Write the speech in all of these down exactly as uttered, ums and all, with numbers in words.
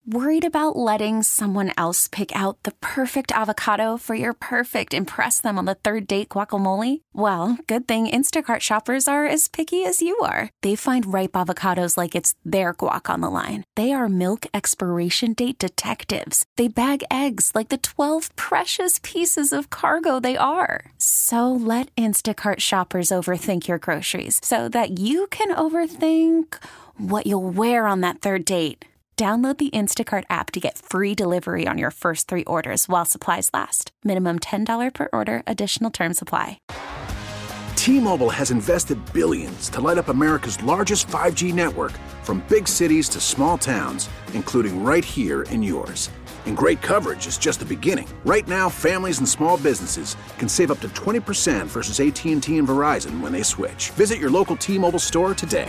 Worried about letting someone else pick out the perfect avocado for your perfect impress them on the third date guacamole? Well, good thing Instacart shoppers are as picky as you are. They find ripe avocados like it's their guac on the line. They are milk expiration date detectives. They bag eggs like the twelve precious pieces of cargo they are. So let Instacart shoppers overthink your groceries so that you can overthink what you'll wear on that third date. Download the Instacart app to get free delivery on your first three orders while supplies last. Minimum ten dollars per order. Additional terms apply. T-Mobile has invested billions to light up America's largest five G network, from big cities to small towns, including right here in yours. And great coverage is just the beginning. Right now, families and small businesses can save up to twenty percent versus A T and T and Verizon when they switch. Visit your local T-Mobile store today.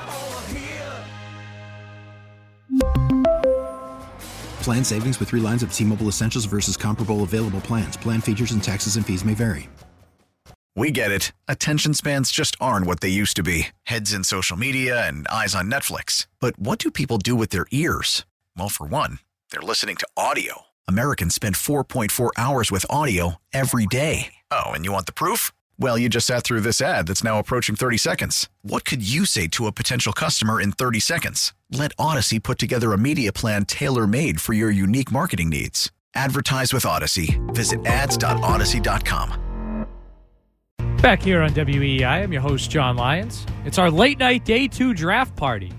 Plan savings with three lines of T-Mobile Essentials versus comparable available plans. Plan features and taxes and fees may vary. We get it. Attention spans just aren't what they used to be. Heads in social media and eyes on Netflix. But what do people do with their ears? Well, for one, they're listening to audio. Americans spend four point four hours with audio every day. Oh, and you want the proof? Well, you just sat through this ad that's now approaching thirty seconds. What could you say to a potential customer in thirty seconds? Let Odyssey put together a media plan tailor-made for your unique marketing needs. Advertise with Odyssey. Visit ads dot odyssey dot com. Back here on W E I, I'm your host, John Lyons. It's our late night day two draft party.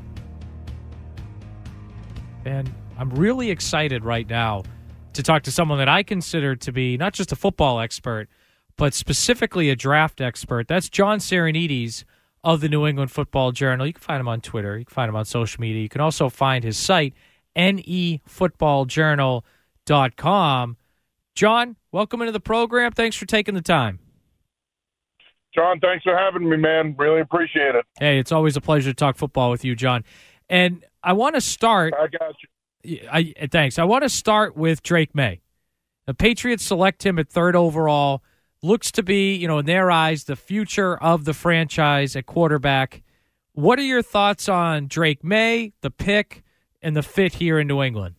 And I'm really excited right now to talk to someone that I consider to be not just a football expert, but specifically a draft expert. That's John Saranides of the New England Football Journal. You can find him on Twitter. You can find him on social media. You can also find his site, N E football journal dot com. John, welcome into the program. Thanks for taking the time. John, thanks for having me, man. Really appreciate it. Hey, it's always a pleasure to talk football with you, John. And I want to start. I got you. I, thanks. I want to start with Drake May. The Patriots select him at third overall. Looks to be, you know, in their eyes, the future of the franchise at quarterback. What are your thoughts on Drake May, the pick, and the fit here in New England?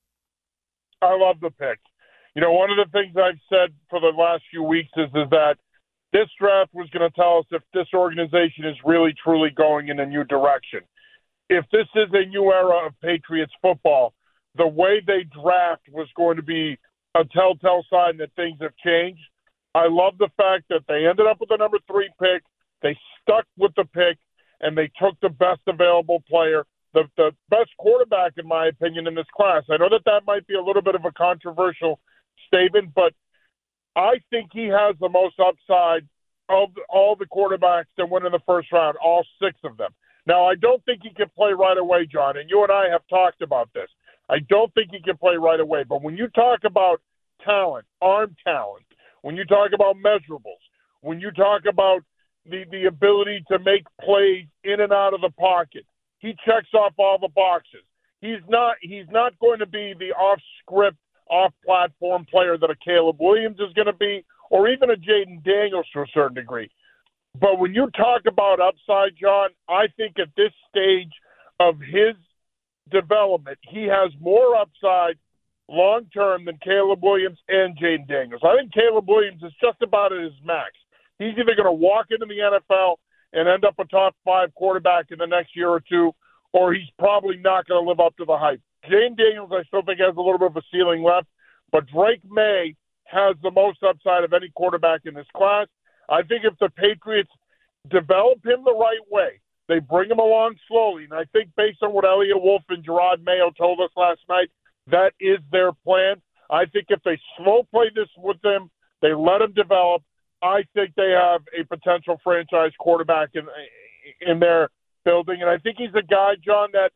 I love the pick. You know, one of the things I've said for the last few weeks is, is that this draft was going to tell us if this organization is really, truly going in a new direction. If this is a new era of Patriots football, the way they draft was going to be a telltale sign that things have changed. I love the fact that they ended up with the number three pick. They stuck with the pick, and they took the best available player, the, the best quarterback, in my opinion, in this class. I know that that might be a little bit of a controversial statement, but I think he has the most upside of all the quarterbacks that went in the first round, all six of them. Now, I don't think he can play right away, John, and you and I have talked about this. I don't think he can play right away, but when you talk about talent, arm talent, when you talk about measurables, when you talk about the, the ability to make plays in and out of the pocket, he checks off all the boxes. He's not he's not going to be the off-script, off-platform player that a Caleb Williams is going to be, or even a Jaden Daniels to a certain degree. But when you talk about upside, John, I think at this stage of his development, he has more upside long-term than Caleb Williams and Jaden Daniels. I think Caleb Williams is just about at his max. He's either going to walk into the N F L and end up a top five quarterback in the next year or two, or he's probably not going to live up to the hype. Jaden Daniels, I still think, has a little bit of a ceiling left, but Drake May has the most upside of any quarterback in this class. I think if the Patriots develop him the right way, they bring him along slowly, and I think based on what Elliott Wolf and Gerard Mayo told us last night, that is their plan. I think if they slow play this with them, they let him develop, I think they have a potential franchise quarterback in in their building. And I think he's a guy, John, that,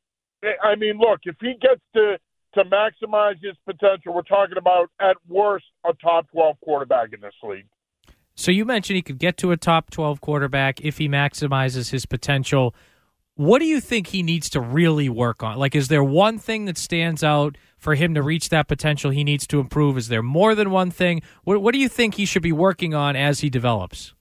I mean, look, if he gets to, to maximize his potential, we're talking about, at worst, a top twelve quarterback in this league. So you mentioned he could get to a top twelve quarterback if he maximizes his potential. What do you think he needs to really work on? Like, is there one thing that stands out for him to reach that potential he needs to improve? Is there more than one thing? What, what do you think he should be working on as he develops?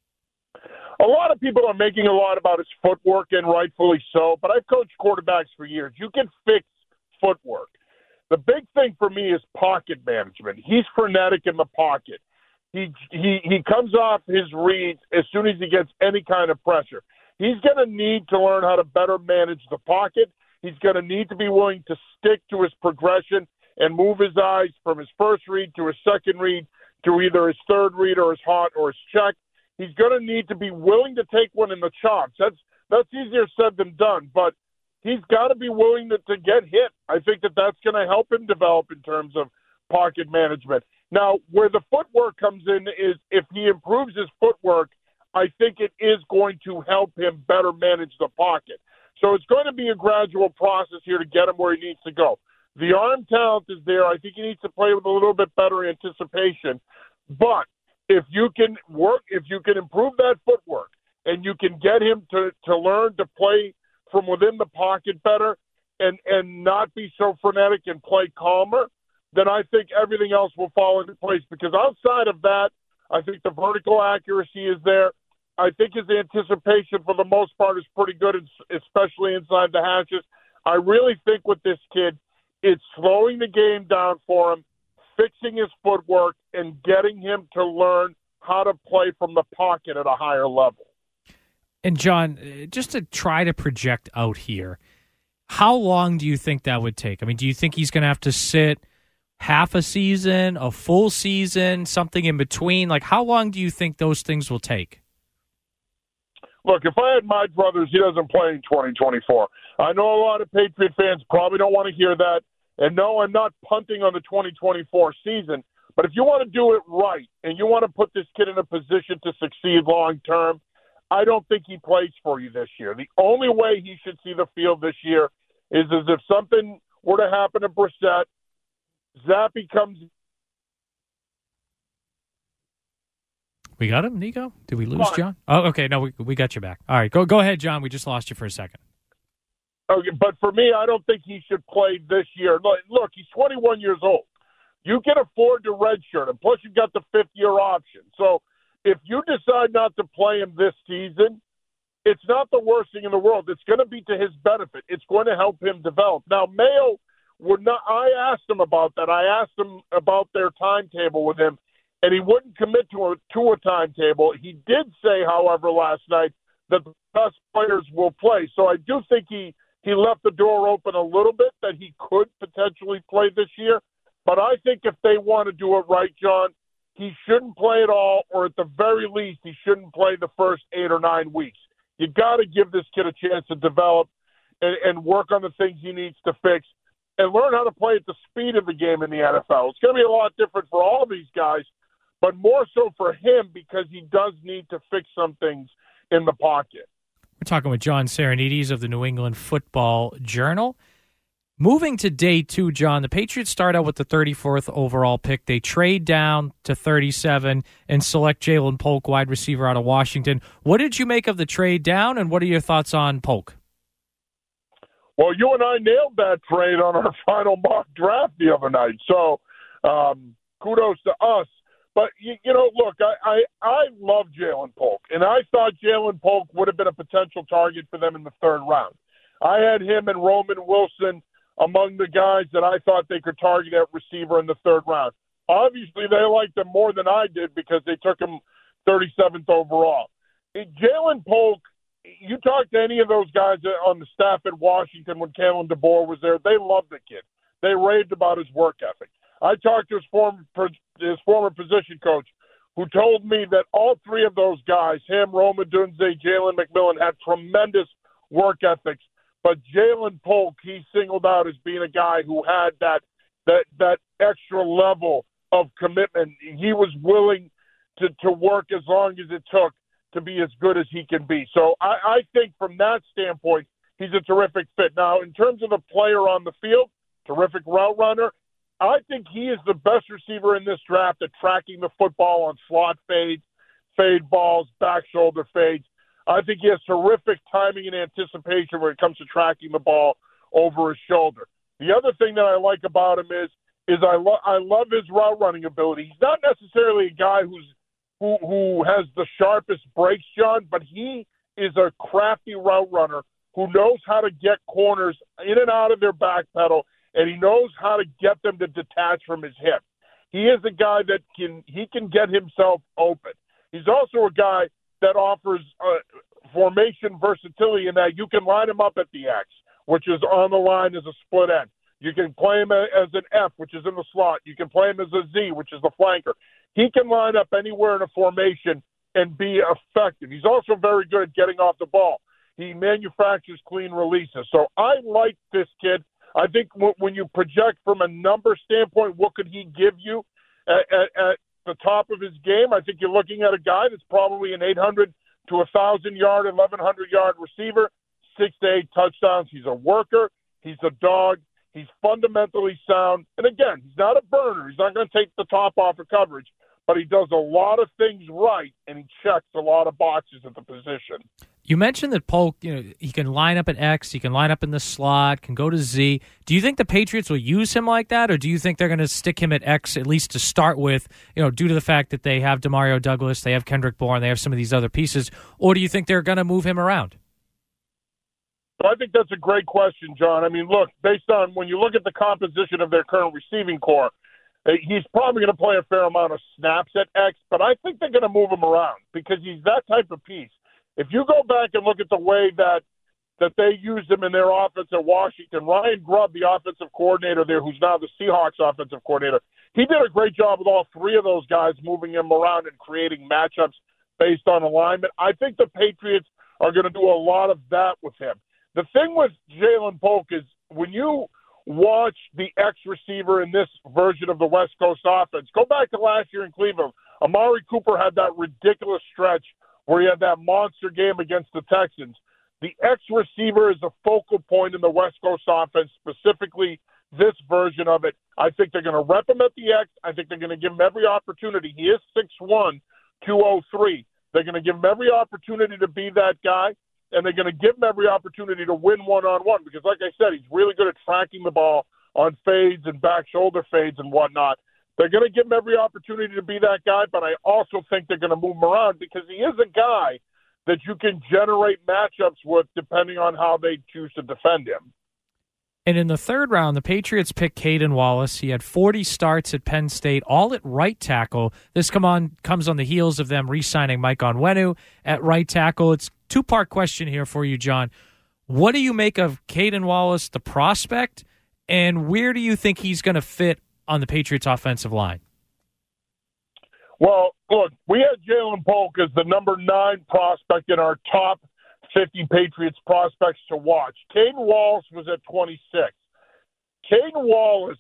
A lot of people are making a lot about his footwork, and rightfully so, but I've coached quarterbacks for years. You can fix footwork. The big thing for me is pocket management. He's frenetic in the pocket. He he he comes off his reads as soon as he gets any kind of pressure. He's going to need to learn how to better manage the pocket. He's going to need to be willing to stick to his progression and move his eyes from his first read to his second read to either his third read or his hot or his check. He's going to need to be willing to take one in the chops. That's that's easier said than done, but he's got to be willing to, to get hit. I think that that's going to help him develop in terms of pocket management. Now, where the footwork comes in is if he improves his footwork, I think it is going to help him better manage the pocket. So it's going to be a gradual process here to get him where he needs to go. The arm talent is there. I think he needs to play with a little bit better anticipation. But if you can work, if you can improve that footwork and you can get him to, to learn to play from within the pocket better and, and not be so frenetic and play calmer, then I think everything else will fall into place. Because outside of that, I think the vertical accuracy is there. I think his anticipation for the most part is pretty good, especially inside the hashes. I really think with this kid, it's slowing the game down for him, fixing his footwork, and getting him to learn how to play from the pocket at a higher level. And, John, just to try to project out here, how long do you think that would take? I mean, do you think he's going to have to sit half a season, a full season, something in between? Like, how long do you think those things will take? Look, if I had my brothers, he doesn't play in twenty twenty-four. I know a lot of Patriot fans probably don't want to hear that. And no, I'm not punting on the twenty twenty-four season. But if you want to do it right and you want to put this kid in a position to succeed long term, I don't think he plays for you this year. The only way he should see the field this year is as if something were to happen to Brissett, Zappe comes. We got him, Nico? Did we lose John? Oh, okay. No, we we got you back. All right, go go ahead, John. We just lost you for a second. Okay, but for me, I don't think he should play this year. Look, look, he's twenty-one years old. You can afford to redshirt him. Plus, you've got the fifth-year option. So if you decide not to play him this season, it's not the worst thing in the world. It's going to be to his benefit. It's going to help him develop. Now, Mayo would not. I asked him about that. I asked him about their timetable with him, and he wouldn't commit to a, to a timetable. He did say, however, last night that the best players will play. So I do think he, he left the door open a little bit that he could potentially play this year. But I think if they want to do it right, John, he shouldn't play at all, or at the very least, he shouldn't play the first eight or nine weeks. You got to give this kid a chance to develop and, and work on the things he needs to fix and learn how to play at the speed of the game in the N F L. It's going to be a lot different for all these guys, but more so for him because he does need to fix some things in the pocket. We're talking with John Saranides of the New England Football Journal. Moving to day two, John, the Patriots start out with the thirty-fourth overall pick. They trade down to thirty-seven and select Jalen Polk, wide receiver out of Washington. What did you make of the trade down, and what are your thoughts on Polk? Well, you and I nailed that trade on our final mock draft the other night, so um, kudos to us. But, you, you know, look, I, I, I love Jalen Polk, and I thought Jalen Polk would have been a potential target for them in the third round. I had him and Roman Wilson among the guys that I thought they could target at receiver in the third round. Obviously, they liked him more than I did because they took him thirty-seventh overall. Jalen Polk, you talk to any of those guys on the staff at Washington when Kalen DeBoer was there, they loved the kid. They raved about his work ethic. I talked to his former, his former position coach who told me that all three of those guys, him, Rome Odunze, Jalen McMillan, had tremendous work ethics. But Jalen Polk, he singled out as being a guy who had that that that extra level of commitment. He was willing to, to work as long as it took to be as good as he can be. So I, I think from that standpoint, he's a terrific fit. Now, in terms of the player on the field, terrific route runner, I think he is the best receiver in this draft at tracking the football on slot fades, fade balls, back shoulder fades. I think he has terrific timing and anticipation when it comes to tracking the ball over his shoulder. The other thing that I like about him is is I, lo- I love his route running ability. He's not necessarily a guy who's who who has the sharpest breaks, John, but he is a crafty route runner who knows how to get corners in and out of their back pedal and he knows how to get them to detach from his hip. He is a guy that can he can get himself open. He's also a guy that offers uh, formation versatility in that you can line him up at the X, which is on the line as a split end. You can play him as an F, which is in the slot. You can play him as a Z, which is the flanker. He can line up anywhere in a formation and be effective. He's also very good at getting off the ball. He manufactures clean releases. So I like this kid. I think w- when you project from a number standpoint, what could he give you at, at, at the top of his game? I think you're looking at a guy that's probably an eight hundred to one thousand yard, eleven hundred yard receiver, six to eight touchdowns. He's a worker. He's a dog. He's fundamentally sound. And again, he's not a burner. He's not going to take the top off of coverage, but he does a lot of things right, and he checks a lot of boxes at the position. You mentioned that Polk, you know, he can line up at X, he can line up in the slot, can go to Z. Do you think the Patriots will use him like that, or do you think they're going to stick him at X at least to start with, you know, due to the fact that they have Demario Douglas, they have Kendrick Bourne, they have some of these other pieces, or do you think they're going to move him around? I think that's a great question, John. I mean, look, based on when you look at the composition of their current receiving core, he's probably going to play a fair amount of snaps at X, but I think they're going to move him around because he's that type of piece. If you go back and look at the way that that they used him in their offense at Washington, Ryan Grubb, the offensive coordinator there, who's now the Seahawks offensive coordinator, he did a great job with all three of those guys moving him around and creating matchups based on alignment. I think the Patriots are going to do a lot of that with him. The thing with Ja'Lynn Polk is when you watch the X receiver in this version of the West Coast offense, go back to last year in Cleveland. Amari Cooper had that ridiculous stretch where he had that monster game against the Texans. The X receiver is a focal point in the West Coast offense, specifically this version of it. I think they're going to rep him at the X. I think they're going to give him every opportunity. He is six one, two oh three. They're going to give him every opportunity to be that guy, and they're going to give him every opportunity to win one-on-one because, like I said, he's really good at tracking the ball on fades and back shoulder fades and whatnot. They're going to give him every opportunity to be that guy, but I also think they're going to move him around because he is a guy that you can generate matchups with depending on how they choose to defend him. And in the third round, the Patriots picked Caden Wallace. He had forty starts at Penn State, all at right tackle. This come on comes on the heels of them re-signing Mike Onwenu at right tackle. It's a two-part question here for you, John. What do you make of Caden Wallace, the prospect, and where do you think he's going to fit on the Patriots' offensive line? Well, look, we had Ja'Lynn Polk as the number nine prospect in our top fifty Patriots prospects to watch. Caden Wallace was at twenty-six. Caden Wallace,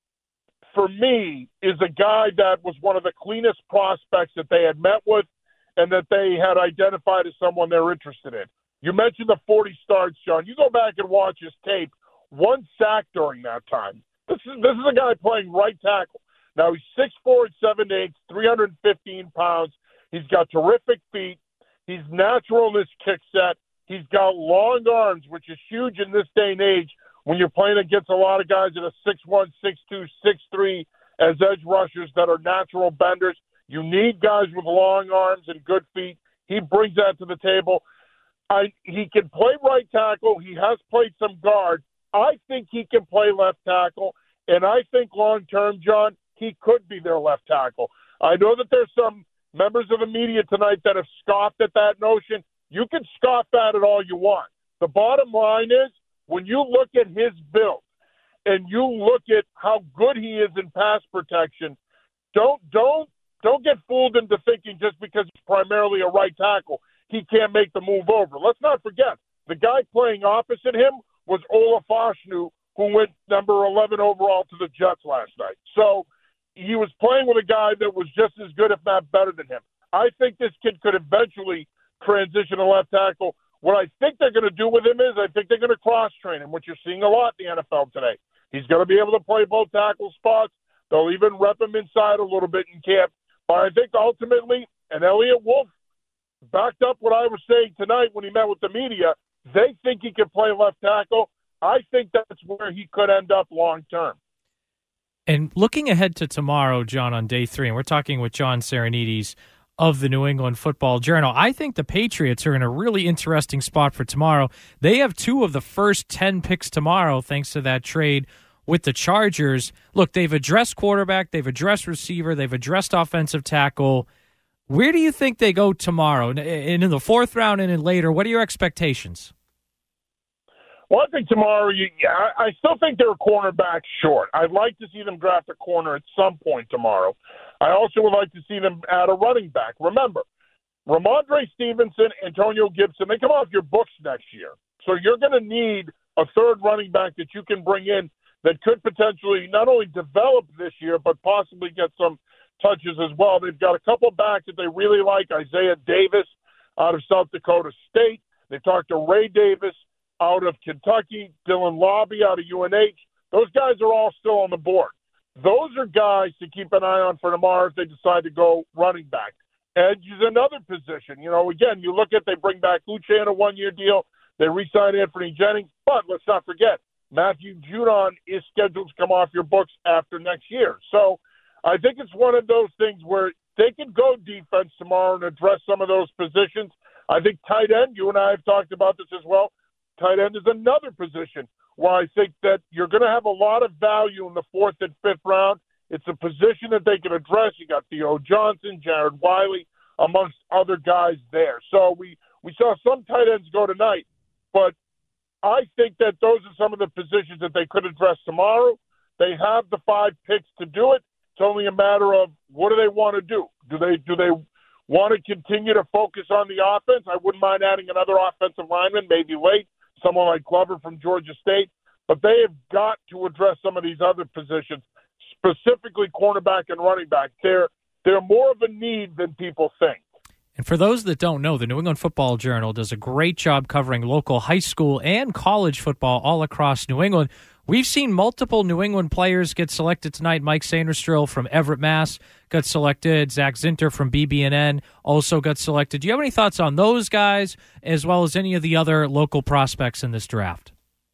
for me, is a guy that was one of the cleanest prospects that they had met with and that they had identified as someone they're interested in. You mentioned the forty starts, John. You go back and watch his tape, one sack during that time. This is this is a guy playing right tackle. Now, he's six four and seven eighths, three hundred fifteen pounds. He's got terrific feet. He's natural in his kick set. He's got long arms, which is huge in this day and age when you're playing against a lot of guys that are six one, six two, six three as edge rushers that are natural benders. You need guys with long arms and good feet. He brings that to the table. I, he can play right tackle. He has played some guard. I think he can play left tackle, and I think long-term, John, he could be their left tackle. I know that there's some members of the media tonight that have scoffed at that notion. You can scoff at it all you want. The bottom line is, when you look at his build and you look at how good he is in pass protection, don't don't don't get fooled into thinking just because he's primarily a right tackle, he can't make the move over. Let's not forget, the guy playing opposite him was Olaf Ashnu, who went number eleven overall to the Jets last night. So he was playing with a guy that was just as good, if not better than him. I think this kid could eventually transition to left tackle. What I think they're going to do with him is I think they're going to cross-train him, which you're seeing a lot in the N F L today. He's going to be able to play both tackle spots. They'll even rep him inside a little bit in camp. But I think ultimately, and Elliott Wolf backed up what I was saying tonight when he met with the media, they think he can play left tackle. I think that's where he could end up long-term. And looking ahead to tomorrow, John, on day three, and we're talking with John Saranides of the New England Football Journal, I think the Patriots are in a really interesting spot for tomorrow. They have two of the first ten picks tomorrow thanks to that trade with the Chargers. Look, they've addressed quarterback, they've addressed receiver, they've addressed offensive tackle. Where do you think they go tomorrow? And in the fourth round and in later, what are your expectations? Well, I think tomorrow, you, yeah, I still think they're a cornerback short. I'd like to see them draft a corner at some point tomorrow. I also would like to see them add a running back. Remember, Ramondre Stevenson, Antonio Gibson, they come off your books next year. So you're going to need a third running back that you can bring in that could potentially not only develop this year, but possibly get some touches as well. They've got a couple backs that they really like, Isaiah Davis out of South Dakota State. They talked to Ray Davis out of Kentucky, Dylan Lobby out of U N H. Those guys are all still on the board. Those are guys to keep an eye on for tomorrow if they decide to go running back. Edge is another position. You know, again, you look at, they bring back Uche on a one-year deal. They re-sign Anthony Jennings. But let's not forget, Matthew Judon is scheduled to come off your books after next year. So I think it's one of those things where they can go defense tomorrow and address some of those positions. I think tight end, you and I have talked about this as well, tight end is another position where I think that you're going to have a lot of value in the fourth and fifth round. It's a position that they can address. You got Theo Johnson, Jared Wiley, amongst other guys there. So we, we saw some tight ends go tonight, but I think that those are some of the positions that they could address tomorrow. They have the five picks to do it. It's only a matter of what do they want to do? Do they do they want to continue to focus on the offense? I wouldn't mind adding another offensive lineman, maybe late, someone like Glover from Georgia State. But they have got to address some of these other positions, specifically cornerback and running back. They're, they're more of a need than people think. And for those that don't know, the New England Football Journal does a great job covering local high school and college football all across New England. We've seen multiple New England players get selected tonight. Mike Sainristil from Everett, Mass. got selected. Zach Zinter from B B N N also got selected. Do you have any thoughts on those guys as well as any of the other local prospects in this draft?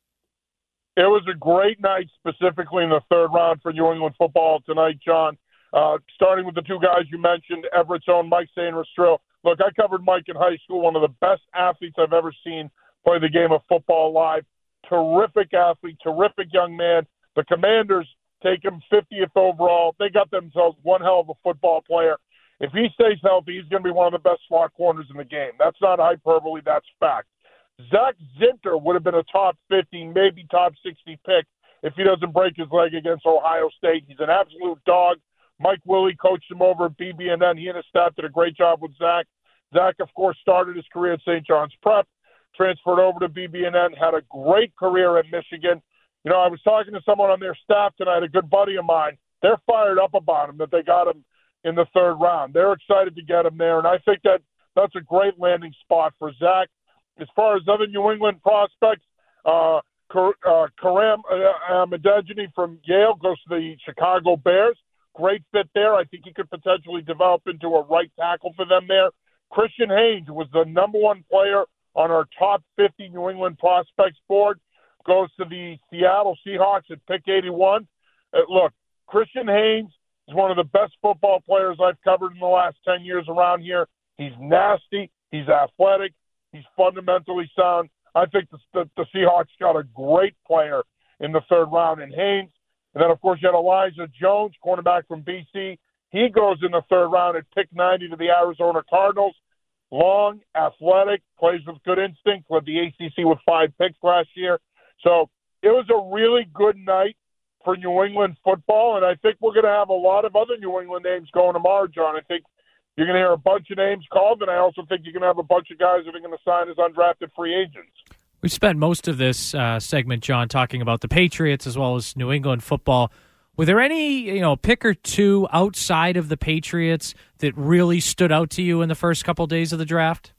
It was a great night, specifically in the third round for New England football tonight, John. Uh, starting with the two guys you mentioned, Everett's own Mike Sainristil. Look, I covered Mike in high school, one of the best athletes I've ever seen play the game of football live. Terrific athlete, terrific young man. The Commanders take him fiftieth overall. They got themselves one hell of a football player. If he stays healthy, he's going to be one of the best slot corners in the game. That's not hyperbole, that's fact. Zach Zinter would have been a top fifty, maybe top sixty pick if he doesn't break his leg against Ohio State. He's an absolute dog. Mike Willie coached him over at B B N N. He and his staff did a great job with Zach. Zach, of course, started his career at Saint John's Prep, transferred over to B B N N, had a great career at Michigan. You know, I was talking to someone on their staff tonight, a good buddy of mine. They're fired up about him, that they got him in the third round. They're excited to get him there, and I think that that's a great landing spot for Zach. As far as other New England prospects, uh, uh, Karam uh, Medegeny from Yale goes to the Chicago Bears. Great fit there. I think he could potentially develop into a right tackle for them there. Christian Haynes was the number one player on our top fifty New England prospects board. Goes to the Seattle Seahawks at pick eighty-one. Uh, look, Christian Haynes is one of the best football players I've covered in the last ten years around here. He's nasty. He's athletic. He's fundamentally sound. I think the, the, the Seahawks got a great player in the third round in Haynes. And then, of course, you had Elijah Jones, cornerback from B C. He goes in the third round at pick ninety to the Arizona Cardinals. Long, athletic, plays with good instinct, led the A C C with five picks last year. So it was a really good night for New England football, and I think we're going to have a lot of other New England names going tomorrow, John. I think you're going to hear a bunch of names called, and I also think you're going to have a bunch of guys that are going to sign as undrafted free agents. We spent most of this uh, segment, John, talking about the Patriots as well as New England football. Were there any, you know, pick or two outside of the Patriots that really stood out to you in the first couple days of the draft?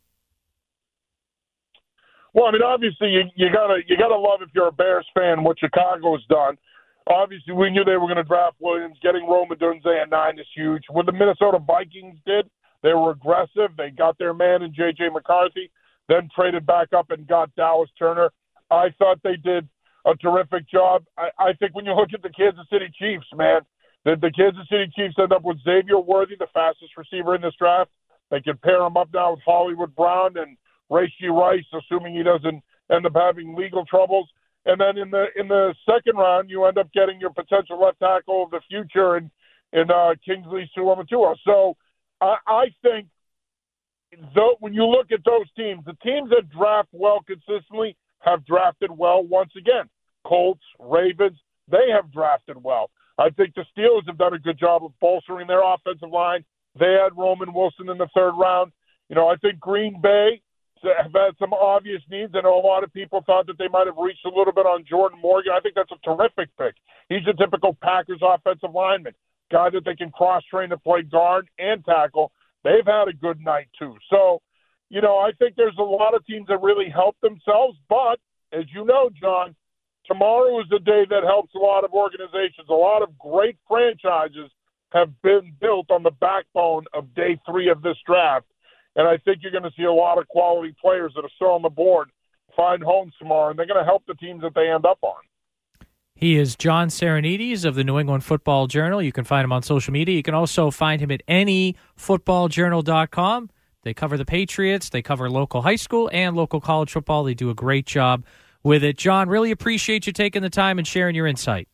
Well, I mean, obviously, you, you gotta you gotta love, if you're a Bears fan, what Chicago has done. Obviously, we knew they were going to draft Williams. Getting Rome Odunze at nine is huge. What the Minnesota Vikings did, they were aggressive. They got their man in J J McCarthy, then traded back up and got Dallas Turner. I thought they did a terrific job. I, I think when you look at the Kansas City Chiefs, man, the, the Kansas City Chiefs end up with Xavier Worthy, the fastest receiver in this draft. They can pair him up now with Hollywood Brown and Rashee Rice, assuming he doesn't end up having legal troubles. And then in the in the second round, you end up getting your potential left tackle of the future in, in uh, Kingsley Suamataua. So I, I think though, when you look at those teams, the teams that draft well consistently have drafted well once again. Colts, Ravens, they have drafted well. I think the Steelers have done a good job of bolstering their offensive line. They had Roman Wilson in the third round. You know, I think Green Bay have had some obvious needs. I know a lot of people thought that they might have reached a little bit on Jordan Morgan. I think that's a terrific pick. He's a typical Packers offensive lineman, guy that they can cross-train to play guard and tackle. They've had a good night, too. So, you know, I think there's a lot of teams that really help themselves. But, as you know, John, tomorrow is the day that helps a lot of organizations. A lot of great franchises have been built on the backbone of day three of this draft. And I think you're going to see a lot of quality players that are still on the board find homes tomorrow, and they're going to help the teams that they end up on. He is John Serenides of the New England Football Journal. You can find him on social media. You can also find him at any football journal dot com. They cover the Patriots. They cover local high school and local college football. They do a great job with it. John, really appreciate you taking the time and sharing your insight.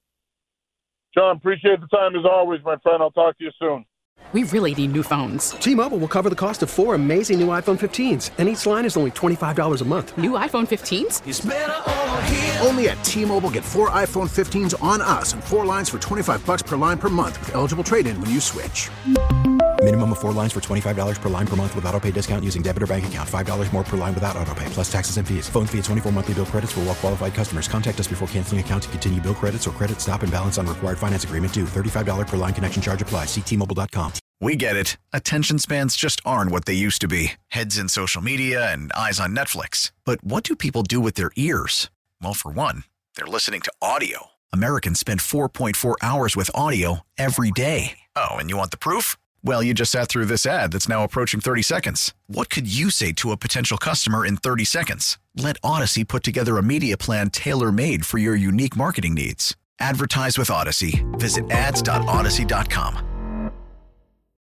John, appreciate the time as always, my friend. I'll talk to you soon. We really need new phones. T-Mobile will cover the cost of four amazing new iPhone fifteens, and each line is only twenty-five dollars a month. New iPhone fifteens? It's better over here. Only at T-Mobile, get four iPhone fifteens on us and four lines for twenty-five dollars per line per month with eligible trade-in when you switch. Minimum of four lines for twenty-five dollars per line per month with autopay discount using debit or bank account. five dollars more per line without autopay, plus taxes and fees. Phone fee at twenty-four monthly bill credits for well-qualified customers. Contact us before canceling account to continue bill credits or credit stop and balance on required finance agreement due. thirty-five dollars per line connection charge applies. See T Mobile dot com. We get it. Attention spans just aren't what they used to be. Heads in social media and eyes on Netflix. But what do people do with their ears? Well, for one, they're listening to audio. Americans spend four point four hours with audio every day. Oh, and you want the proof? Well, you just sat through this ad that's now approaching thirty seconds. What could you say to a potential customer in thirty seconds? Let Odyssey put together a media plan tailor-made for your unique marketing needs. Advertise with Odyssey. Visit ads dot odyssey dot com.